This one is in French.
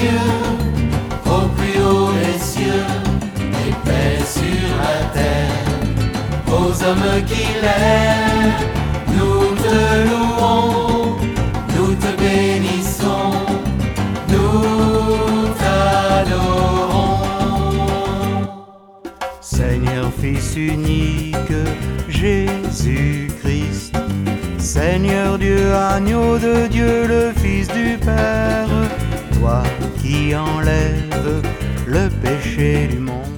cieux, au plus haut les cieux, et paix sur la terre, aux hommes qui l'aiment. Nous te louons, nous te bénissons, nous t'adorons. Seigneur Fils unique, Jésus-Christ, Seigneur Dieu, agneau de Dieu, le Fils du Père, toi qui enlèves le péché du monde.